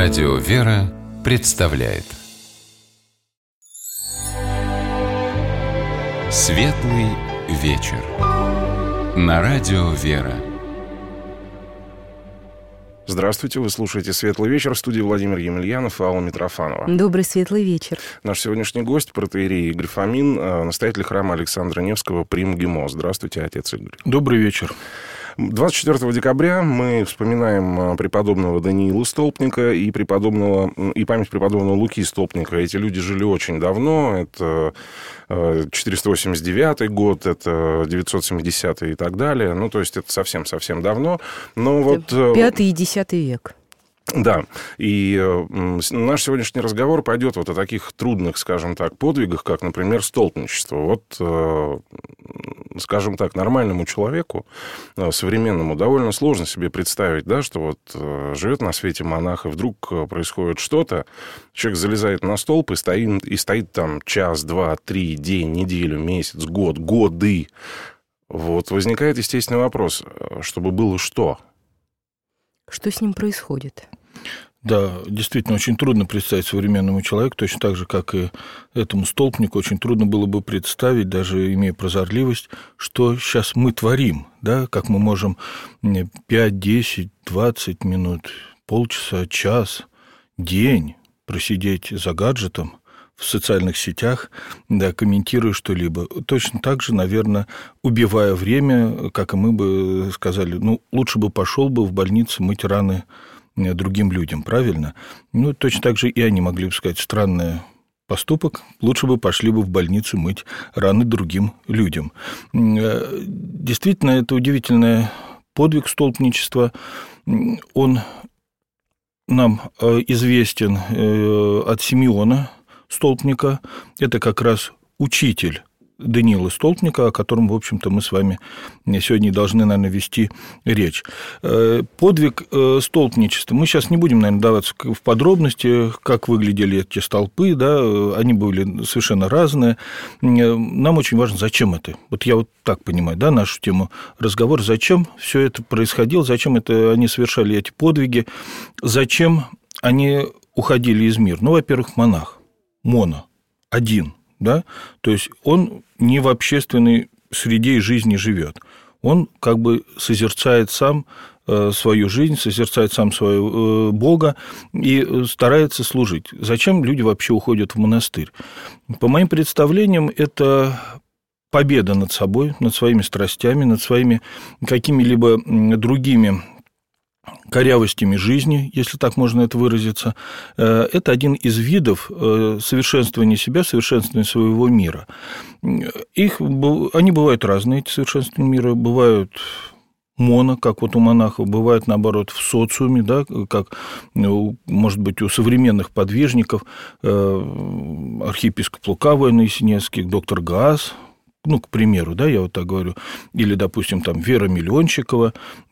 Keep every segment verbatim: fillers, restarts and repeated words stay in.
Радио «Вера» представляет Светлый вечер на Радио «Вера». Здравствуйте, вы слушаете «Светлый вечер», в студии Владимир Емельянов и Алла Митрофанова. Добрый светлый вечер. Наш сегодняшний гость — протоиерей Игорь Фомин, настоятель храма Александра Невского при МГИМО. Здравствуйте, отец Игорь. Добрый вечер. двадцать четвёртого декабря мы вспоминаем преподобного Даниила Столпника и, преподобного, и память преподобного Луки Столпника. Эти люди жили очень давно. Это четыреста восемьдесят девятый год, это девятьсот семидесятый и так далее. Ну, то есть это совсем-совсем давно. Но вот... Пятый и десятый век. Да, и э, наш сегодняшний разговор пойдет вот о таких трудных, скажем так, подвигах, как, например, столпничество. Вот, э, скажем так, нормальному человеку, э, современному, довольно сложно себе представить, да, что вот э, живет на свете монах, и вдруг происходит что-то, человек залезает на столб и стоит, и стоит там час, два, три, день, неделю, месяц, год, годы. Вот возникает естественный вопрос, чтобы было что? Что с ним происходит? Да, действительно, очень трудно представить современному человеку, точно так же, как и этому столпнику, очень трудно было бы представить, даже имея прозорливость, что сейчас мы творим, да, как мы можем пять, десять, двадцать минут, полчаса, час, день просидеть за гаджетом в социальных сетях, да, комментируя что-либо. Точно так же, наверное, убивая время, как и мы бы сказали, ну, лучше бы пошел бы в больницу мыть раны другим людям, правильно? Ну, точно так же и они могли бы сказать, странный поступок, лучше бы пошли бы в больницу мыть раны другим людям. Действительно, это удивительный подвиг столпничества. Он нам известен от Симеона Столпника. Это как раз учитель Даниила Столпника, о котором, в общем-то, мы с вами сегодня должны, наверное, вести речь. Подвиг столпничества. Мы сейчас не будем, наверное, даваться в подробности, как выглядели эти столпы, да, они были совершенно разные. Нам очень важно, зачем это. Вот я вот так понимаю, да, нашу тему разговора, зачем все это происходило, зачем это они совершали эти подвиги, зачем они уходили из мира. Ну, во-первых, монах, моно, один, да, то есть он не в общественной среде и жизни живет, он как бы созерцает сам свою жизнь, созерцает сам своего Бога и старается служить. Зачем люди вообще уходят в монастырь? По моим представлениям, это победа над собой, над своими страстями, над своими какими-либо другими корявостями жизни, если так можно это выразиться. Это один из видов совершенствования себя, совершенствования своего мира. Их, они бывают разные, эти совершенствования мира, бывают моно, как вот у монахов, бывает, наоборот, в социуме, да, как, может быть, у современных подвижников, архиепископ Лука Воинно-Ясенецкий, доктор Гаас, ну, к примеру, да, я вот так говорю, или, допустим, там Вера Миллиончикова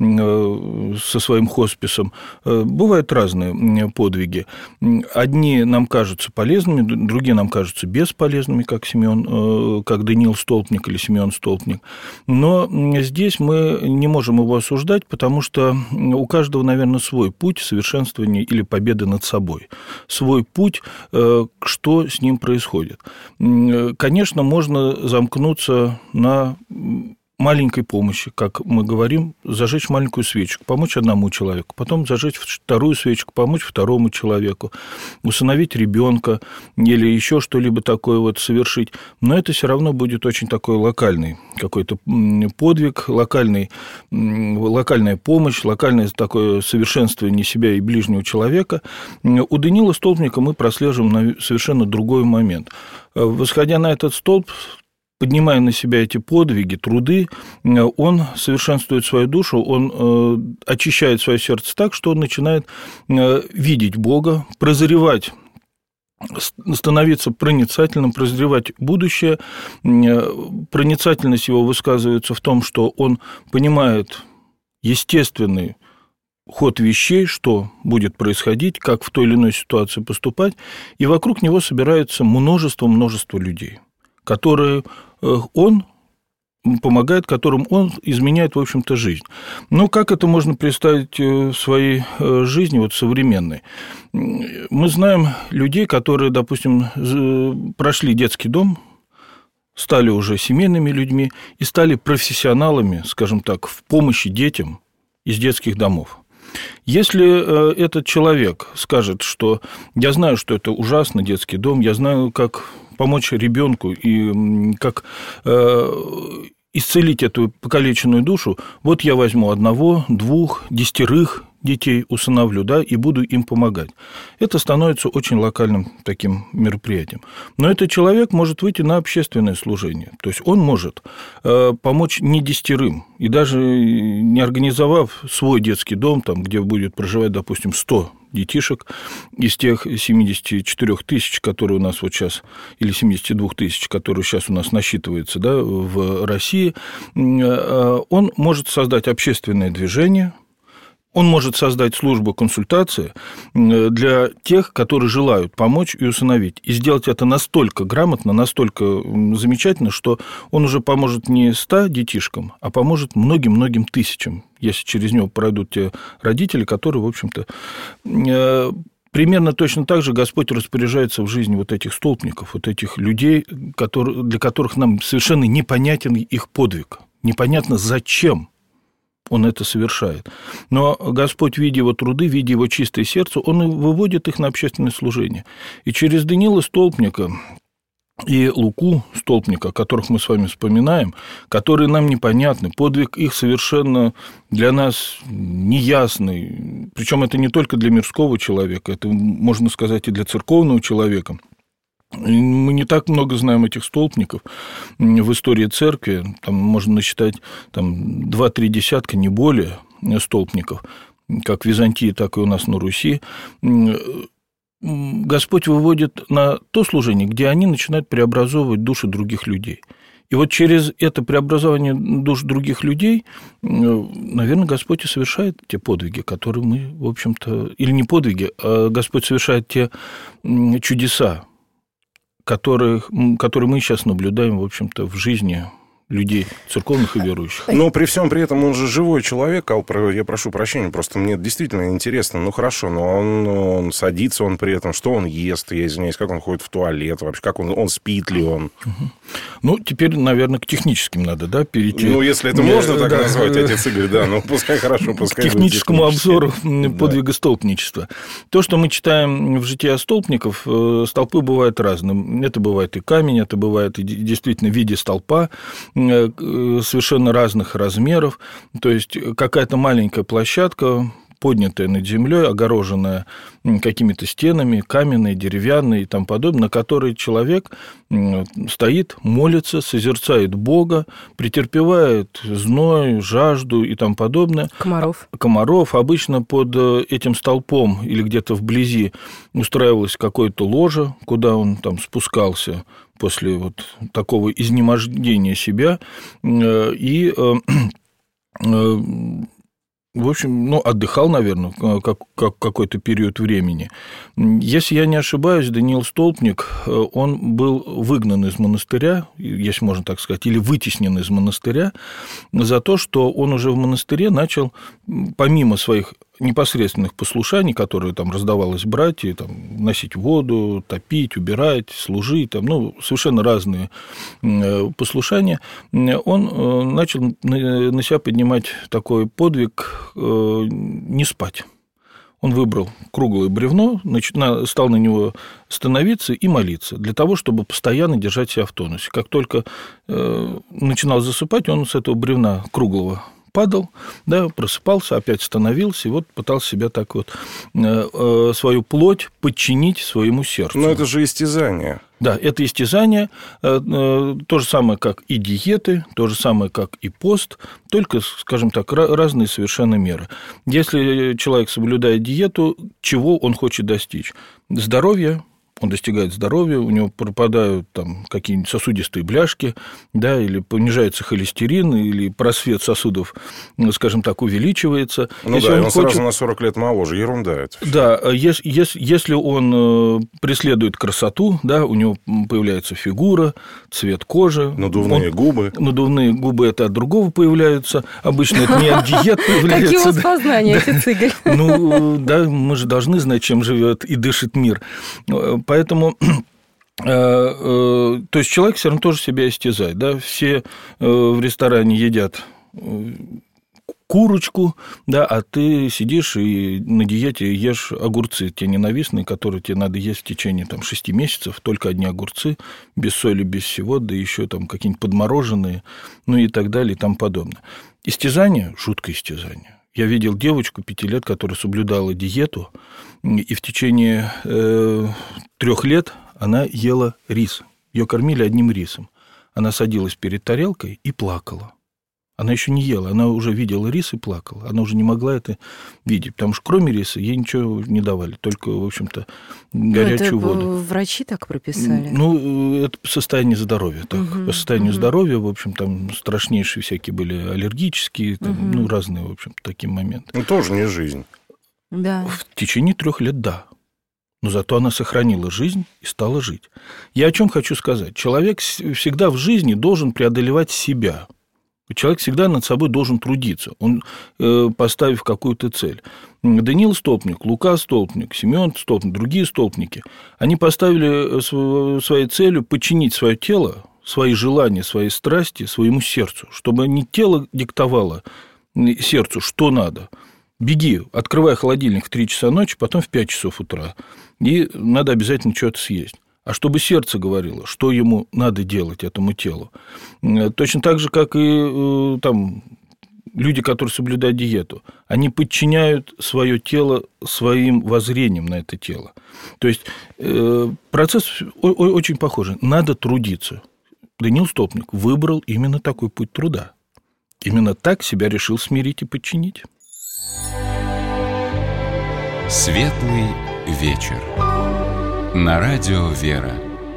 со своим хосписом. Бывают разные подвиги. Одни нам кажутся полезными, другие нам кажутся бесполезными, как Симеон, как Даниил Столпник или Симеон Столпник. Но здесь мы не можем его осуждать, потому что у каждого, наверное, свой путь совершенствования или победы над собой. Свой путь, что с ним происходит. Конечно, можно замкнуться на маленькой помощи, как мы говорим, зажечь маленькую свечку, помочь одному человеку, потом зажечь вторую свечку, помочь второму человеку, усыновить ребенка или еще что-либо такое вот совершить. Но это все равно будет очень такой локальный какой-то подвиг, локальный, локальная помощь, локальное такое совершенствование себя и ближнего человека. У Даниила Столпника мы прослеживаем совершенно другой момент. Восходя на этот столб, поднимая на себя эти подвиги, труды, он совершенствует свою душу, он очищает свое сердце так, что он начинает видеть Бога, прозревать, становиться проницательным, прозревать будущее. Проницательность его высказывается в том, что он понимает естественный ход вещей, что будет происходить, как в той или иной ситуации поступать, и вокруг него собирается множество-множество людей, которые он помогает, которым он изменяет, в общем-то, жизнь. Но как это можно представить в своей жизни, вот современной? Мы знаем людей, которые, допустим, прошли детский дом, стали уже семейными людьми и стали профессионалами, скажем так, в помощи детям из детских домов. Если этот человек скажет, что я знаю, что это ужасно, детский дом, я знаю, как помочь ребенку и как исцелить эту покалеченную душу, вот я возьму одного, двух, десятерых детей усыновлю, да, и буду им помогать. Это становится очень локальным таким мероприятием. Но этот человек может выйти на общественное служение. То есть он может помочь не десятерым, и даже не организовав свой детский дом, там, где будет проживать, допустим, сто детишек из тех семидесяти четырёх тысяч, которые у нас вот сейчас, или семидесяти двух тысяч, которые сейчас у нас насчитываются, да, в России, он может создать общественное движение. Он может создать службу консультации для тех, которые желают помочь и усыновить. И сделать это настолько грамотно, настолько замечательно, что он уже поможет не ста детишкам, а поможет многим-многим тысячам, если через него пройдут те родители, которые, в общем-то, примерно точно так же Господь распоряжается в жизни вот этих столпников, вот этих людей, которые, для которых нам совершенно непонятен их подвиг. Непонятно, зачем он это совершает. Но Господь, видя его труды, видя его чистое сердце, он и выводит их на общественное служение. И через Даниила Столпника и Луку Столпника, которых мы с вами вспоминаем, которые нам непонятны, подвиг их совершенно для нас неясный. Причем это не только для мирского человека, это, можно сказать, и для церковного человека. Мы не так много знаем этих столпников в истории церкви, там можно насчитать там, два-три десятка, не более, столпников, как в Византии, так и у нас на Руси. Господь выводит на то служение, где они начинают преобразовывать души других людей. И вот через это преобразование душ других людей, наверное, Господь и совершает те подвиги, которые мы, в общем-то, или не подвиги, а Господь совершает те чудеса, Которые, которые мы сейчас наблюдаем, в общем-то, в жизни людей, церковных и верующих. Но при всем при этом он же живой человек, Ал, я прошу прощения, просто мне действительно интересно. Ну, хорошо, но он, он садится он при этом, что он ест, я извиняюсь, как он ходит в туалет вообще, как он, он спит ли он? Угу. Ну, теперь, наверное, к техническим надо, да, перейти. Ну, если это можно так да. назвать, отец Игорь, да, ну, пускай хорошо, пускай. К техническому обзору подвига да. столпничества. То, что мы читаем в житии столпников, столпы бывают разные. Это бывает и камень, это бывает и действительно в виде столпа, совершенно разных размеров, то есть какая-то маленькая площадка, поднятая над землей, огороженная какими-то стенами, каменные, деревянные и тому подобное, на которой человек стоит, молится, созерцает Бога, претерпевает зной, жажду и тому подобное. Комаров. Комаров. Обычно под этим столпом или где-то вблизи устраивалось какое-то ложе, куда он там спускался после вот такого изнемождения себя, и, в общем, ну, отдыхал, наверное, как, как какой-то период времени. Если я не ошибаюсь, Даниил Столпник, он был выгнан из монастыря, если можно так сказать, или вытеснен из монастыря за то, что он уже в монастыре начал, помимо своих непосредственных послушаний, которые там раздавалось братьям, там, носить воду, топить, убирать, служить, там, ну, совершенно разные послушания, он начал на себя поднимать такой подвиг не спать. Он выбрал круглое бревно, стал на него становиться и молиться для того, чтобы постоянно держать себя в тонусе. Как только начинал засыпать, он с этого бревна круглого падал, да, просыпался, опять становился, и вот пытался себя так вот, э, свою плоть подчинить своему сердцу. Но это же истязание. Да, это истязание, э, э, то же самое, как и диеты, то же самое, как и пост, только, скажем так, разные совершенно меры. Если человек соблюдает диету, чего он хочет достичь? Здоровья, он достигает здоровья, у него пропадают там какие-нибудь сосудистые бляшки, да, или понижается холестерин, или просвет сосудов, скажем так, увеличивается. Ну если да, он, он хочет... сразу на сорок лет моложе, ерунда это. Да, если, если он преследует красоту, да, у него появляется фигура, цвет кожи. Надувные он... губы. Надувные губы – это от другого появляются. Обычно это не от диет появляется. Какие у вас познания, отец Игорь? Ну, да, мы же должны знать, чем живет и дышит мир. Поэтому, то есть человек все равно тоже себя истязает. Да? Все в ресторане едят курочку, да, а ты сидишь и на диете ешь огурцы те ненавистные, которые тебе надо есть в течение там, шести месяцев, только одни огурцы, без соли, без всего, да еще там какие-нибудь подмороженные, ну и так далее и тому подобное. Истязание – жуткое истязание. Я видел девочку пяти лет, которая соблюдала диету, и в течение э, трех лет она ела рис. Ее кормили одним рисом. Она садилась перед тарелкой и плакала. Она еще не ела, она уже видела рис и плакала. Она уже не могла это видеть, потому что кроме риса ей ничего не давали, только, в общем-то, горячую это воду. Врачи так прописали? Ну, это состояние здоровья. Так. Угу, По состоянию угу. здоровья, в общем, там страшнейшие всякие были аллергические, там, угу. ну, разные, в общем, такие моменты. Ну, тоже не жизнь. Да. В течение трех лет, да. Но зато она сохранила жизнь и стала жить. Я о чем хочу сказать. Человек всегда в жизни должен преодолевать себя. Человек всегда над собой должен трудиться, он, э, поставив какую-то цель. Даниил Столпник, Лука Столпник, Семен Столпник, другие столпники, они поставили своей целью подчинить свое тело, свои желания, свои страсти своему сердцу, чтобы не тело диктовало сердцу, что надо. Беги, открывай холодильник в три часа ночи, потом в пять часов утра, и надо обязательно что-то съесть. А чтобы сердце говорило, что ему надо делать, этому телу. Точно так же, как и там, люди, которые соблюдают диету. Они подчиняют свое тело своим воззрением на это тело. То есть процесс очень похожий. Надо трудиться. Даниил Столпник выбрал именно такой путь труда. Именно так себя решил смирить и подчинить. Светлый вечер. На радио «Вера».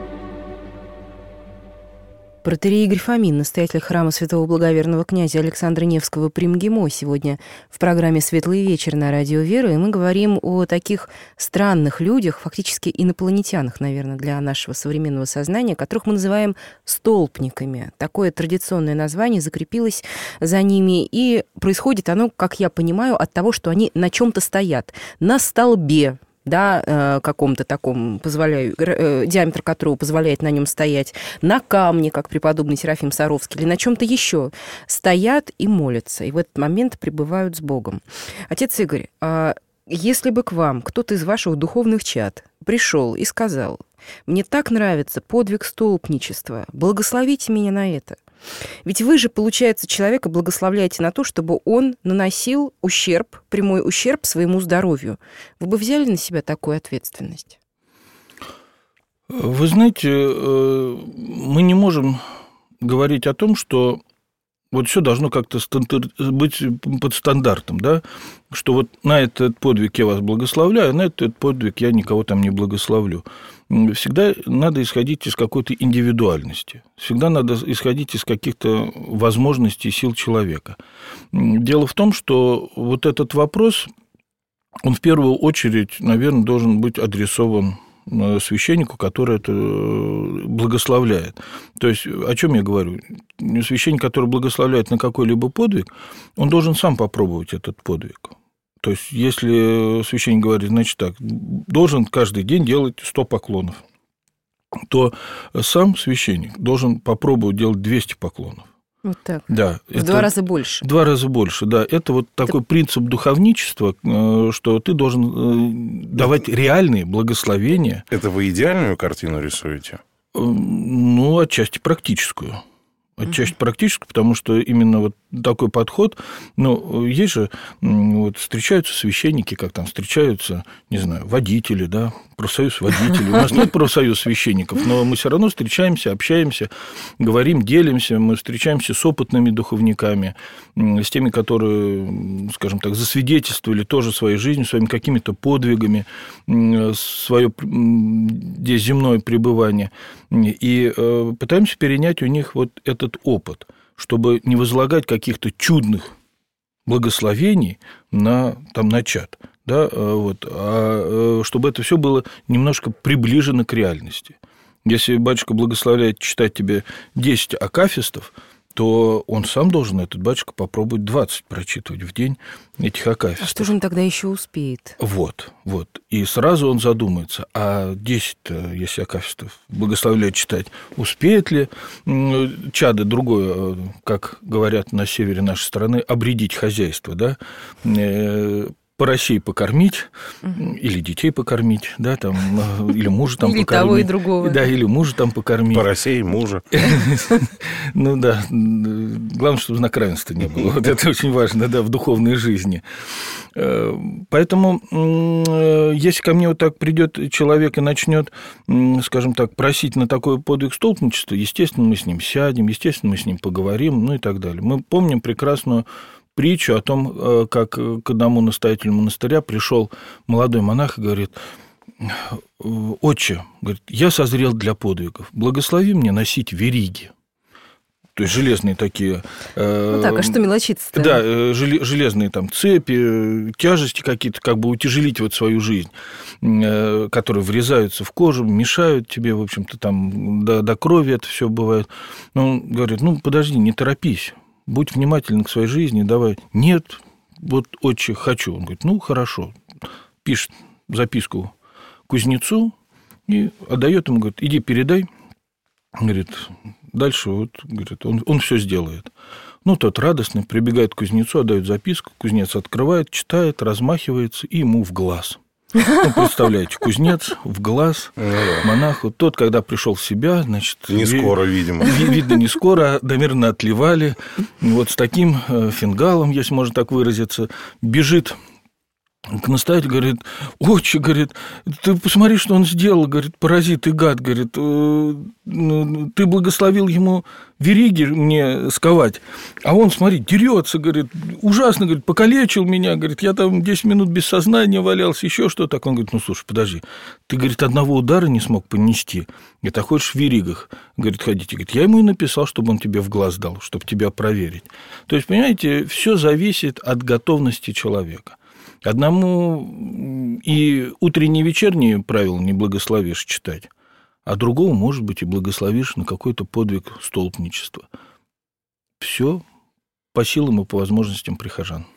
Протоиерей Игорь Фомин, настоятель храма святого благоверного князя Александра Невского при МГИМО, сегодня в программе «Светлый вечер» на радио «Вера», и мы говорим о таких странных людях, фактически инопланетянах, наверное, для нашего современного сознания, которых мы называем столпниками. Такое традиционное название закрепилось за ними, и происходит оно, как я понимаю, от того, что они на чем-то стоят, на столбе, да, каком-то таком, позволяю, диаметр которого позволяет на нем стоять, на камне, как преподобный Серафим Саровский, или на чем-то еще, стоят и молятся, и в этот момент пребывают с Богом. Отец Игорь, если бы к вам кто-то из ваших духовных чад пришел и сказал: «Мне так нравится подвиг столпничества, благословите меня на это», ведь вы же, получается, человека благословляете на то, чтобы он наносил ущерб, прямой ущерб своему здоровью. Вы бы взяли на себя такую ответственность? Вы знаете, мы не можем говорить о том, что вот все должно как-то быть под стандартом, да? Что вот на этот подвиг я вас благословляю, а на этот подвиг я никого там не благословлю. Всегда надо исходить из какой-то индивидуальности. Всегда надо исходить из каких-то возможностей, сил человека. Дело в том, что вот этот вопрос, он в первую очередь, наверное, должен быть адресован священнику, который это благословляет. То есть, о чем я говорю? Священник, который благословляет на какой-либо подвиг, он должен сам попробовать этот подвиг. То есть, если священник говорит, значит так, должен каждый день делать сто поклонов, то сам священник должен попробовать делать двести поклонов. Вот так. Да, в это два раза больше. В два раза больше, да. Это вот это... такой принцип духовничества, что ты должен давать реальные благословения. Это вы идеальную картину рисуете? Ну, отчасти практическую. Отчасти uh-huh. практически, потому что именно вот такой подход, ну, есть же, вот встречаются священники, как там встречаются, не знаю, водители, да, профсоюз водителей. У нас нет профсоюза священников, но мы все равно встречаемся, общаемся, говорим, делимся, мы встречаемся с опытными духовниками, с теми, которые, скажем так, засвидетельствовали тоже своей жизнью, своими какими-то подвигами, свое здесь земное пребывание, и пытаемся перенять у них вот этот опыт, чтобы не возлагать каких-то чудных благословений на, там, на чад, да, вот, а чтобы это все было немножко приближено к реальности. Если батюшка благословляет читать тебе десять акафистов, то он сам должен, этот батюшка, попробовать двадцать прочитывать в день этих акафистов. А что же он тогда еще успеет? Вот, вот. И сразу он задумается, а десять, если акафистов благословляет читать, успеет ли чадо другое, как говорят на севере нашей страны, обрядить хозяйство, да, поросей покормить, угу. или детей покормить, да, там, или мужа там или покормить. Или того и другого. Да, или мужа там покормить. Поросей, мужа. Ну да, главное, чтобы знакравенства не было. Вот это очень важно, да, в духовной жизни. Поэтому, если ко мне вот так придет человек и начнет, скажем так, просить на такой подвиг столпничества, естественно, мы с ним сядем, естественно, мы с ним поговорим, ну и так далее. Мы помним прекрасную притчу о том, как к одному настоятелю монастыря пришел молодой монах и говорит: «Отче, говорит, я созрел для подвигов, благослови мне носить вериги». То есть железные такие... Ну так, а что мелочиться-то? Да, железные там цепи, тяжести какие-то, как бы утяжелить вот свою жизнь, которые врезаются в кожу, мешают тебе, в общем-то, там до, до крови это все бывает. Но он говорит: ну, подожди, не торопись. Будь внимательным к своей жизни, давай. Нет, вот, отче, хочу. Он говорит: ну, хорошо. Пишет записку кузнецу и отдает ему, говорит: иди передай. Говорит, дальше вот, говорит, он, он все сделает. Ну, тот радостный прибегает к кузнецу, отдает записку, кузнец открывает, читает, размахивается, и ему в глаз. Ну, представляете, кузнец в глаз монаху. Тот, когда пришел в себя, значит... Не ви... скоро, видимо. Видно, не скоро, домерно отливали. Вот с таким фингалом, если можно так выразиться, бежит к настоятелю, говорит: отче, говорит, ты посмотри, что он сделал, говорит, паразит и гад, говорит, ты благословил ему вериги мне сковать, а он, смотри, дерется, говорит, ужасно, говорит, покалечил меня, говорит, я там десять минут без сознания валялся, еще что так. Он говорит: ну, слушай, подожди, ты, говорит, одного удара не смог понести, говорит, а хочешь в веригах, говорит, ходите, говорит, я ему и написал, чтобы он тебе в глаз дал, чтобы тебя проверить. То есть, понимаете, все зависит от готовности человека. Одному и утренние, и вечерние правила не благословишь читать, а другому, может быть, и благословишь на какой-то подвиг столпничества. Все по силам и по возможностям прихожан.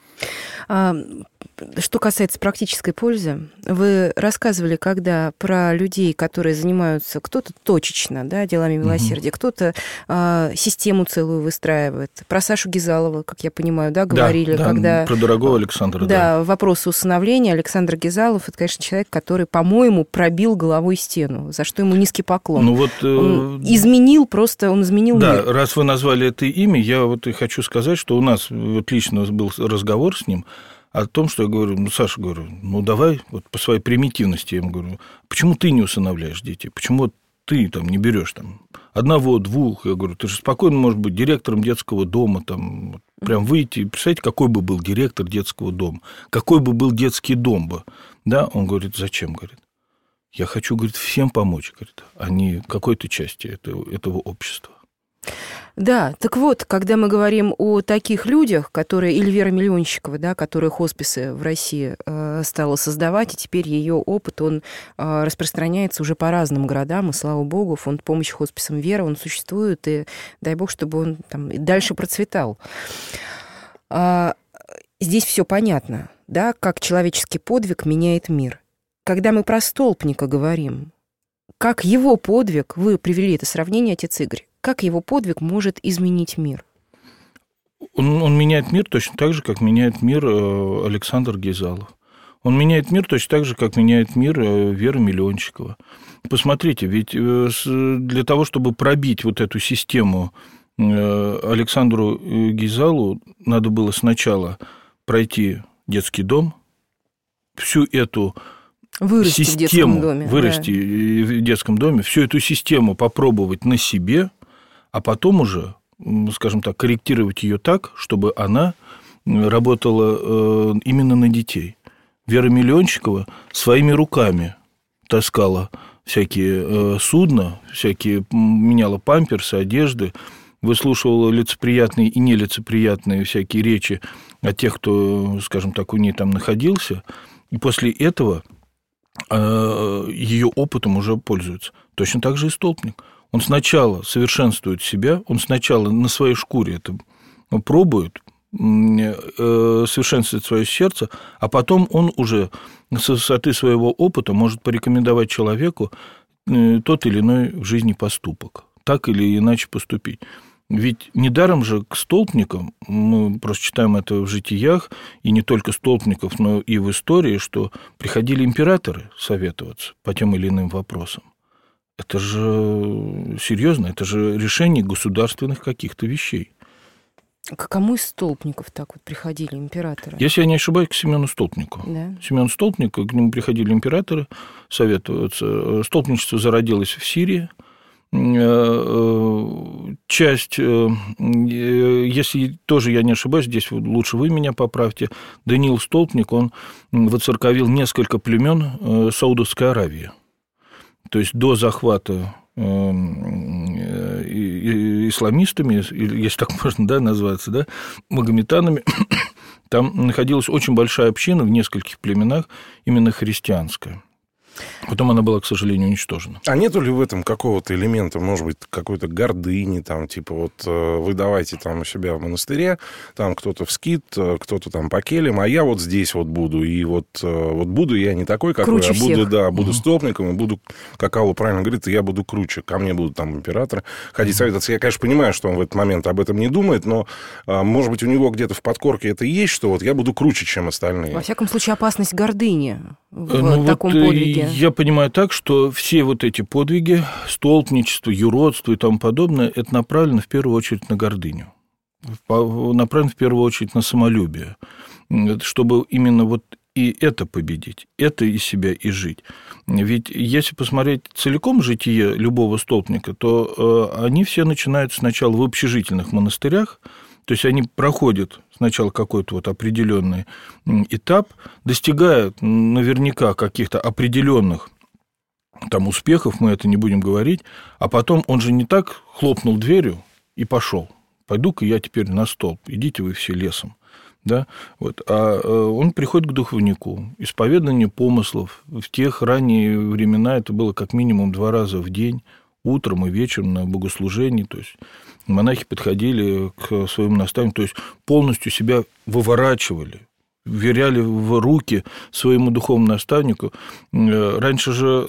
Что касается практической пользы, вы рассказывали, когда про людей, которые занимаются кто-то точечно, да, делами милосердия, угу. кто-то а, систему целую выстраивает. Про Сашу Гизалова, как я понимаю, да, говорили, да, когда... Да, про дорогого Александра. Да, да, вопросы усыновления. Александр Гизалов – это, конечно, человек, который, по-моему, пробил головой стену, за что ему низкий поклон. Ну, вот, он изменил просто, он изменил да, мир. Раз вы назвали это имя, я вот и хочу сказать, что у нас вот лично был разговор с ним о том, что я говорю: ну, Саша, говорю, ну, давай, вот по своей примитивности, я ему говорю, почему ты не усыновляешь детей, почему ты там не берешь там одного, двух, я говорю, ты же спокойно можешь быть директором детского дома, там, прям выйти, представляете, какой бы был директор детского дома, какой бы был детский дом бы, да, он говорит: зачем, говорит, я хочу, говорит, всем помочь, говорит, а не какой-то части этого, этого общества. Да, так вот, когда мы говорим о таких людях, которые, Эльвира Миллионщикова, да, которая хосписы в России э, стала создавать, и теперь ее опыт, он э, распространяется уже по разным городам, и, слава богу, фонд помощи хосписам «Вера», он существует, и дай бог, чтобы он там дальше процветал. А, здесь все понятно, да, как человеческий подвиг меняет мир. Когда мы про столпника говорим, как его подвиг, вы привели это сравнение, отец Игорь, как его подвиг может изменить мир? Он, он меняет мир точно так же, как меняет мир Александр Гизалов. Он меняет мир точно так же, как меняет мир Вера Миллионщикова. Посмотрите, ведь для того, чтобы пробить вот эту систему Александру Гейзалу надо было сначала пройти детский дом, всю эту вырасти систему, в детском доме, вырасти да. в детском доме, всю эту систему попробовать на себе, а потом уже, скажем так, корректировать ее так, чтобы она работала именно на детей. Вера Миллиончикова своими руками таскала всякие судна, всякие меняла памперсы, одежды, выслушивала лицеприятные и нелицеприятные всякие речи от тех, кто, скажем так, у нее там находился, и после этого ее опытом уже пользуются. Точно так же и столпник. Он сначала совершенствует себя, он сначала на своей шкуре это пробует, совершенствует свое сердце, а потом он уже с высоты своего опыта может порекомендовать человеку тот или иной в жизни поступок, так или иначе поступить. Ведь недаром же к столпникам, мы просто читаем это в житиях, и не только столпников, но и в истории, что приходили императоры советоваться по тем или иным вопросам. Это же серьезно, это же решение государственных каких-то вещей. К кому из столпников так вот приходили императоры? Если я не ошибаюсь, к Семену Столпнику. Да. Семен Столпник, к нему приходили императоры советоваться. Столпничество зародилось в Сирии. Часть, если тоже я не ошибаюсь, здесь лучше вы меня поправьте, Даниил Столпник, он воцерковил несколько племен Саудовской Аравии. То есть до захвата исламистами, если так можно, да, назваться, да, магометанами, там находилась очень большая община в нескольких племенах, именно христианская. Потом она была, к сожалению, уничтожена. А нету ли в этом какого-то элемента, может быть, какой-то гордыни, там, типа, вот вы давайте там у себя в монастыре, там кто-то в скит, кто-то там по келям, а я вот здесь вот буду, и вот, вот буду я не такой, какой, круче а буду, всех. да, буду столпником, и буду, как Алла правильно говорит, я буду круче, ко мне будут там императоры ходить советоваться. Я, конечно, понимаю, что он в этот момент об этом не думает, но, может быть, у него где-то в подкорке это и есть, что вот я буду круче, чем остальные. Во всяком случае, опасность гордыни в ну, таком вот подвиге. Я понимаю так, что все вот эти подвиги, столпничество, юродство и тому подобное, это направлено в первую очередь на гордыню, направлено в первую очередь на самолюбие, чтобы именно вот и это победить, это из себя и жить. Ведь если посмотреть целиком житие любого столпника, то они все начинают сначала в общежительных монастырях, то есть они проходят сначала какой-то вот определенный этап, достигают наверняка каких-то определенных там успехов, мы это не будем говорить, а потом он же не так хлопнул дверью и пошел. Пойду-ка я теперь на столб, идите вы все лесом. Да? Вот. А он приходит к духовнику. Исповедание помыслов. В тех ранние времена это было как минимум два раза в день, утром и вечером на богослужении. То есть монахи подходили к своему наставнику, то есть полностью себя выворачивали, вверяли в руки своему духовному наставнику. Раньше же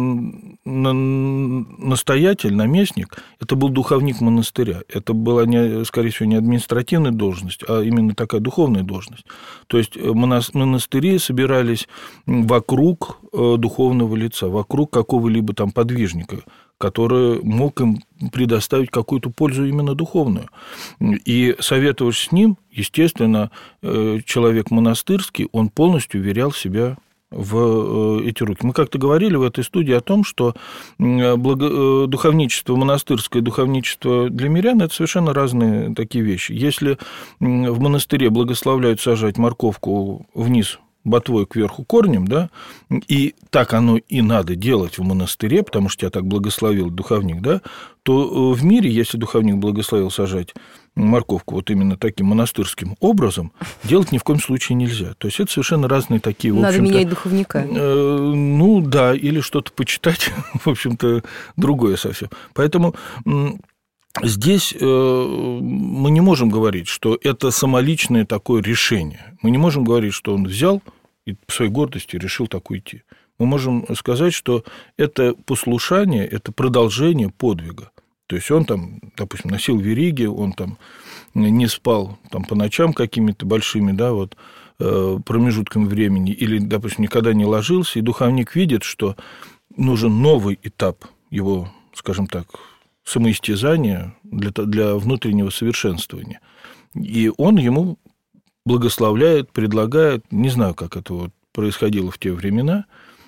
настоятель, наместник, это был духовник монастыря. Это была, не, скорее всего, не административная должность, а именно такая духовная должность. То есть монастыри собирались вокруг духовного лица, вокруг какого-либо там подвижника, который мог им предоставить какую-то пользу именно духовную. И советовавшись с ним, естественно, человек монастырский, он полностью уверял себя в эти руки. Мы как-то говорили в этой студии о том, что благо... духовничество монастырское и духовничество для мирян – это совершенно разные такие вещи. Если в монастыре благословляют сажать морковку вниз ботвой кверху корнем, да, и так оно и надо делать в монастыре, потому что тебя так благословил духовник, да, то в мире, если духовник благословил сажать морковку вот именно таким монастырским образом, делать ни в коем случае нельзя. То есть это совершенно разные такие, в Надо общем-то, менять духовника. Э, ну да, или что-то почитать, в общем-то, другое совсем. Поэтому здесь мы не можем говорить, что это самоличное такое решение. Мы не можем говорить, что он взял и по своей гордости решил так уйти. Мы можем сказать, что это послушание, это продолжение подвига. То есть он там, допустим, носил вериги, он там не спал там, по ночам какими-то большими, да, вот, промежутками времени, или, допустим, никогда не ложился, и духовник видит, что нужен новый этап его, скажем так, самоистязание, для, для внутреннего совершенствования. И он ему благословляет, предлагает, не знаю, как это вот происходило в те времена,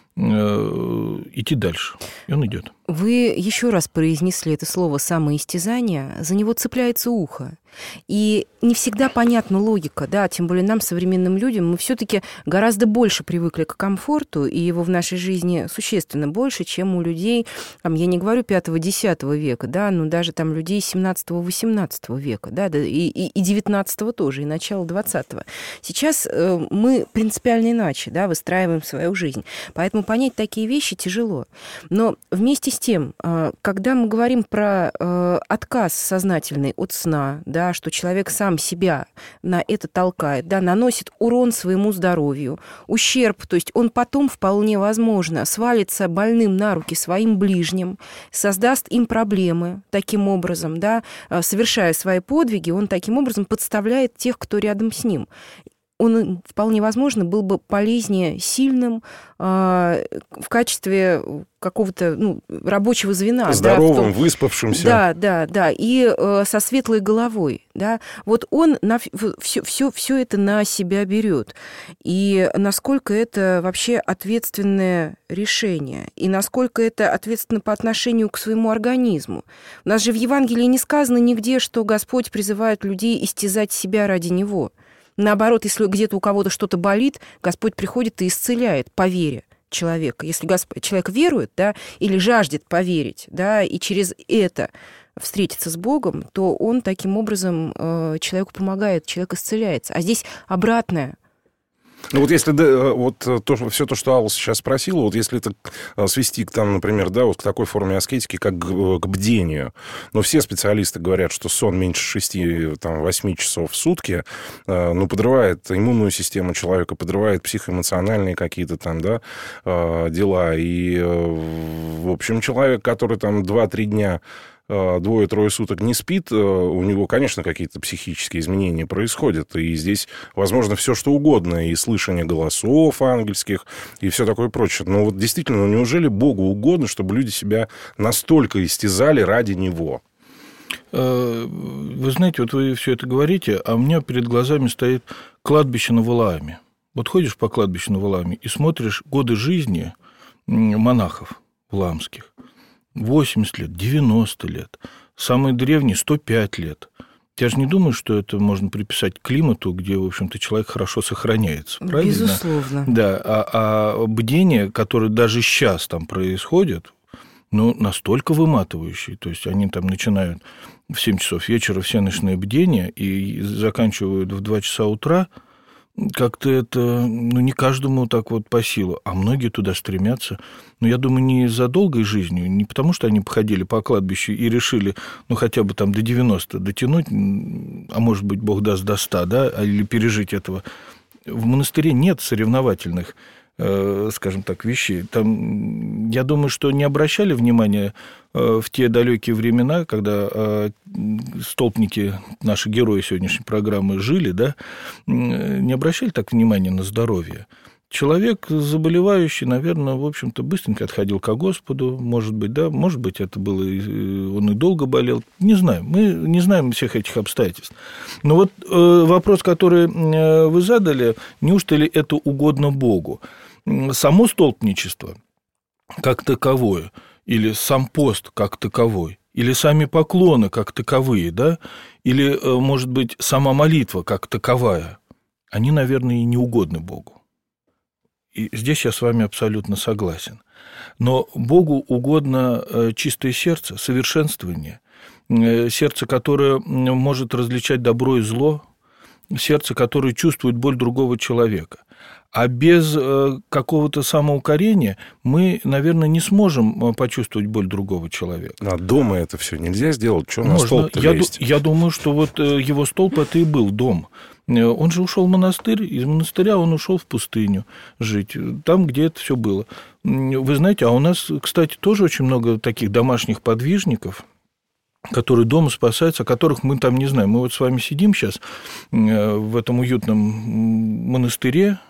идти дальше. И он идет. Вы еще раз произнесли это слово «самоистязание», за него цепляется ухо. И не всегда понятна логика, да, тем более нам, современным людям, мы все-таки гораздо больше привыкли к комфорту, и его в нашей жизни существенно больше, чем у людей, там, я не говорю пятого-десятого века, да, но даже там людей семнадцатого-восемнадцатого века, да, и, и, и девятнадцатого тоже, и начала двадцатого. Сейчас э, мы принципиально иначе, да, выстраиваем свою жизнь, поэтому понять такие вещи тяжело. Но вместе с тем, э, когда мы говорим про э, отказ сознательный от сна, да, что человек сам себя на это толкает, да, наносит урон своему здоровью, ущерб, то есть он потом вполне возможно свалится больным на руки своим ближним, создаст им проблемы таким образом, да, совершая свои подвиги, он таким образом подставляет тех, кто рядом с ним. Он вполне возможно был бы полезнее сильным э, в качестве какого-то ну, рабочего звена. Здоровым, да, том, выспавшимся. Да, да, да, и э, со светлой головой. Да. Вот он на, все, все, все это на себя берет. И насколько это вообще ответственное решение, и насколько это ответственно по отношению к своему организму. У нас же в Евангелии не сказано нигде, что Господь призывает людей истязать себя ради Него. Наоборот, если где-то у кого-то что-то болит, Господь приходит и исцеляет по вере человека. Если Господь, человек верует, да, или жаждет поверить, да, и через это встретиться с Богом, то он таким образом э, человеку помогает, человек исцеляется. А здесь обратное. Ну вот если да, вот то, все то, что Алла сейчас спросила, вот если это свести к там, например, да, вот к такой форме аскетики, как к, к бдению, но все специалисты говорят, что сон меньше шести-восьми часов в сутки, ну, подрывает иммунную систему человека, подрывает психоэмоциональные какие-то там, да, дела. И, в общем, человек, который там два-три дня двое-трое суток не спит, у него, конечно, какие-то психические изменения происходят. И здесь, возможно, все что угодно. И слышание голосов ангельских, и все такое прочее. Но вот действительно, ну, неужели Богу угодно, чтобы люди себя настолько истязали ради Него? Вы знаете, вот вы все это говорите, а у меня перед глазами стоит кладбище на Валааме. Вот ходишь по кладбищу на Валааме и смотришь годы жизни монахов валаамских. восемьдесят лет, девяносто лет, самый древний сто пять лет. Я же не думаю, что это можно приписать к климату, где, в общем-то, человек хорошо сохраняется. Правильно? Безусловно. Да, а, а бдение, которое даже сейчас там происходит, ну, настолько выматывающее. То есть они там начинают в семь часов вечера все ночные бдения и заканчивают в два часа утра. Как-то это, ну, не каждому так вот по силу, а многие туда стремятся. Но я думаю, не за долгой жизнью, не потому что они походили по кладбищу и решили, ну, хотя бы там до девяноста дотянуть, а может быть, Бог даст до ста, да, или пережить этого. В монастыре нет соревновательных, э, скажем так, вещей. Там, я думаю, что не обращали внимания э, в те далекие времена, когда э, столпники, наши герои сегодняшней программы, жили, да, не обращали так внимания на здоровье. Человек заболевающий, наверное, в общем-то, быстренько отходил ко Господу, может быть, да, может быть, это было, он и долго болел, не знаю, мы не знаем всех этих обстоятельств. Но вот э, вопрос, который вы задали, неужто ли это угодно Богу? Само столпничество как таковое, или сам пост как таковой, или сами поклоны как таковые, да, или, может быть, сама молитва как таковая, они, наверное, и не угодны Богу. И здесь я с вами абсолютно согласен. Но Богу угодно чистое сердце, совершенствование, сердце, которое может различать добро и зло, сердце, которое чувствует боль другого человека. А без какого-то самоукорения мы, наверное, не сможем почувствовать боль другого человека. А дома это все нельзя сделать? Что на столб-то я, лезть? Я думаю, что вот его столб – это и был дом. Он же ушел в монастырь, из монастыря он ушел в пустыню жить, там, где это все было. Вы знаете, а у нас, кстати, тоже очень много таких домашних подвижников, которые дома спасаются, о которых мы там не знаем. Мы вот с вами сидим сейчас в этом уютном монастыре,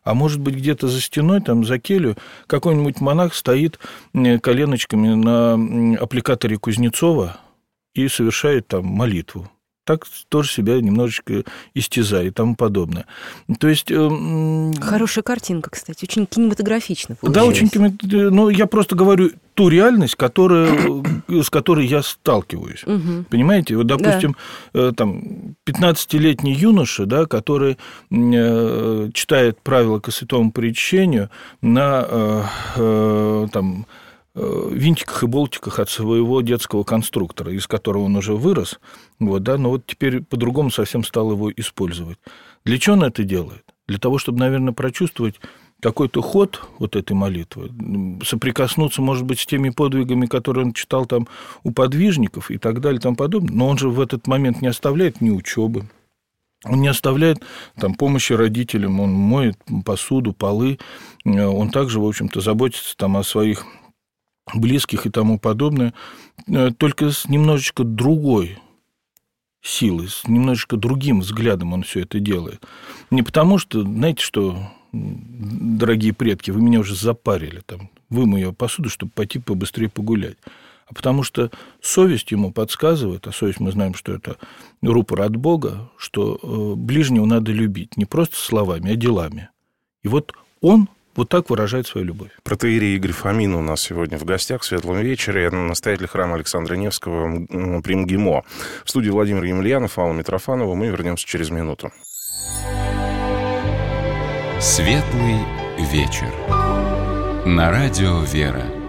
А может быть, где-то за стеной, там, за келью, какой-нибудь монах стоит коленочками на аппликаторе Кузнецова и совершает там молитву. Так тоже себя немножечко истязает и тому подобное. То есть... Хорошая картинка, кстати, очень кинематографично получилась. Да, очень кинематографично. Ну, я просто говорю ту реальность, которая, с которой я сталкиваюсь. Угу. Понимаете? Вот, допустим, да. там, пятнадцатилетний юноша, да, который читает правила ко святому причащению на там, винтиках и болтиках от своего детского конструктора, из которого он уже вырос, вот, да, но вот теперь по-другому совсем стал его использовать. Для чего он это делает? Для того, чтобы, наверное, прочувствовать какой-то ход вот этой молитвы, соприкоснуться, может быть, с теми подвигами, которые он читал там у подвижников и так далее и тому подобное, но он же в этот момент не оставляет ни учебы, он не оставляет там помощи родителям, он моет посуду, полы, он также, в общем-то, заботится там о своих близких и тому подобное, только с немножечко другой силой, с немножечко другим взглядом он все это делает. Не потому что, знаете, что, дорогие предки, вы меня уже запарили, там, вымою я посуду, чтобы пойти побыстрее погулять, а потому что совесть ему подсказывает, а совесть мы знаем, что это рупор от Бога, что ближнего надо любить не просто словами, а делами. И вот он вот так выражает свою любовь. Протоиерей Игорь Фомин у нас сегодня в гостях в «Светлом вечере», настоятель храма Александра Невского при МГИМО. В студии Владимир Емельянов, Алла Митрофанова. Мы вернемся через минуту. «Светлый вечер» на радио «Вера».